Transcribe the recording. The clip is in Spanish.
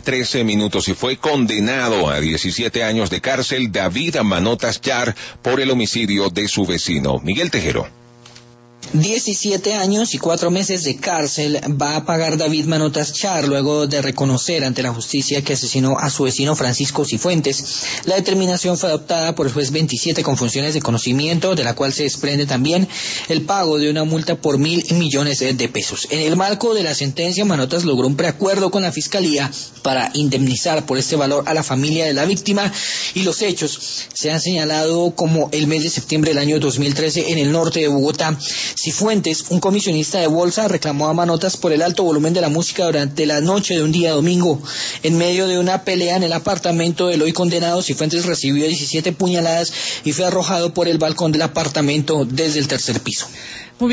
13 minutos y fue condenado a 17 años de cárcel David Manotas Char por el homicidio de su vecino. Miguel Tejero. 17 años y 4 meses de cárcel va a pagar David Manotas Char luego de reconocer ante la justicia que asesinó a su vecino Francisco Cifuentes. La determinación fue adoptada por el juez 27 con funciones de conocimiento, de la cual se desprende también el pago de una multa por 1.000 millones de pesos. En el marco de la sentencia, Manotas logró un preacuerdo con la fiscalía para indemnizar por este valor a la familia de la víctima, y los hechos se han señalado como el mes de septiembre del año 2013 en el norte de Bogotá. Cifuentes, un comisionista de bolsa, reclamó a Manotas por el alto volumen de la música durante la noche de un día domingo. En medio de una pelea en el apartamento del hoy condenado, Cifuentes recibió 17 puñaladas y fue arrojado por el balcón del apartamento desde el tercer piso.